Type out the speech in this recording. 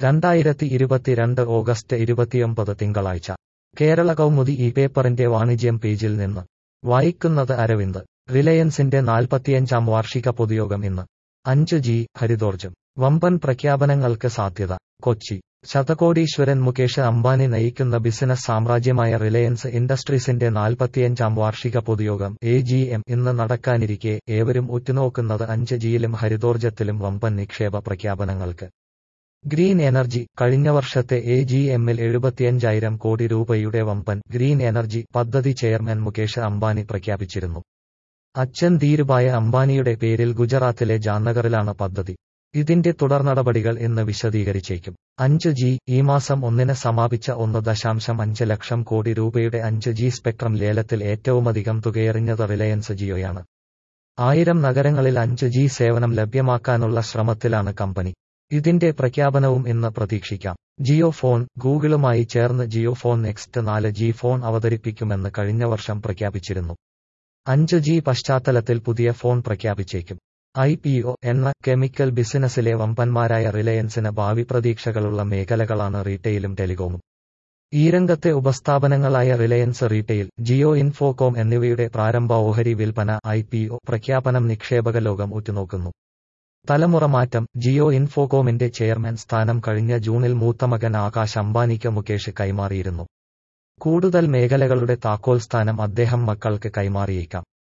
2022 August 29 തിങ്കളാഴ്ച കേരള കൗമുദി ഈ പേപ്പറിന്റെ വാണിജ്യം പേജിൽ നിന്ന് വായിക്കുന്നത് അരവിന്ദ്. റിലയൻസിന്റെ 45ാം വാർഷിക പൊതുയോഗം ഇന്ന്. 5G ഹരിതോർജ്ജം വമ്പൻ പ്രഖ്യാപനങ്ങൾക്ക് സാധ്യത. കൊച്ചി ശതകോടീശ്വരൻ മുകേഷ് അംബാനി നയിക്കുന്ന ബിസിനസ് സാമ്രാജ്യമായ റിലയൻസ് ഇൻഡസ്ട്രീസിന്റെ 45ാം വാർഷിക പൊതുയോഗം AGM ഇന്ന് നടക്കാനിരിക്കെ ഏവരും ഉറ്റുനോക്കുന്നത് 5Gയിലും ഹരിതോർജ്ജത്തിലും വമ്പൻ നിക്ഷേപ പ്രഖ്യാപനങ്ങൾക്ക്. ഗ്രീൻ എനർജി കഴിഞ്ഞ വർഷത്തെ AGMൽ 75,000 കോടി രൂപയുടെ വമ്പൻ ഗ്രീൻ എനർജി പദ്ധതി ചെയർമാൻ മുകേഷ് അംബാനി പ്രഖ്യാപിച്ചിരുന്നു. അച്ഛൻ ധീരുഭായ് അംബാനിയുടെ പേരിൽ ഗുജറാത്തിലെ ജാംനഗറിലാണ് പദ്ധതി. ഇതിന്റെ തുടർനടപടികൾ ഇന്ന് വിശദീകരിച്ചേക്കും. 5G ഈ മാസം 1-ന് സമാപിച്ച 1.5 ലക്ഷം കോടി രൂപയുടെ 5G സ്പെക്ട്രം ലേലത്തിൽ ഏറ്റവുമധികം തുകയെറിഞ്ഞത് റിലയൻസ് ജിയോയാണ്. 1000 നഗരങ്ങളിൽ 5G സേവനം ലഭ്യമാക്കാനുള്ള ശ്രമത്തിലാണ് കമ്പനി. ഇതിന്റെ പ്രഖ്യാപനവും ഇന്ന് പ്രതീക്ഷിക്കാം. ജിയോ ഫോൺ ഗൂഗിളുമായി ചേർന്ന് Jio phone next 4G phone അവതരിപ്പിക്കുമെന്ന് കഴിഞ്ഞ വർഷം പ്രഖ്യാപിച്ചിരുന്നു. 5G പശ്ചാത്തലത്തിൽ പുതിയ ഫോൺ പ്രഖ്യാപിച്ചേക്കും. IPO എന്ന കെമിക്കൽ ബിസിനസിലെ വമ്പന്മാരായ റിലയൻസിന് ഭാവി പ്രതീക്ഷകളുള്ള മേഖലകളാണ് റീറ്റെയിലും ടെലികോമും. ഈ രംഗത്തെ ഉപസ്ഥാപനങ്ങളായ റിലയൻസ് റീറ്റെയിൽ, ജിയോ ഇൻഫോകോം എന്നിവയുടെ പ്രാരംഭ ഓഹരി വിൽപ്പന IPO പ്രഖ്യാപനം നിക്ഷേപക ലോകം ഉറ്റുനോക്കുന്നു. തലമുറ മാറ്റം ജിയോ ഇൻഫോകോമിന്റെ ചെയർമാൻ സ്ഥാനം കഴിഞ്ഞ ജൂണിൽ മൂത്തമകൻ ആകാശ് അംബാനിക്ക് മുകേഷ് കൈമാറിയിരുന്നു. കൂടുതൽ മേഖലകളുടെ താക്കോൽ സ്ഥാനം അദ്ദേഹം മക്കൾക്ക് കൈമാറിയേക്കാം.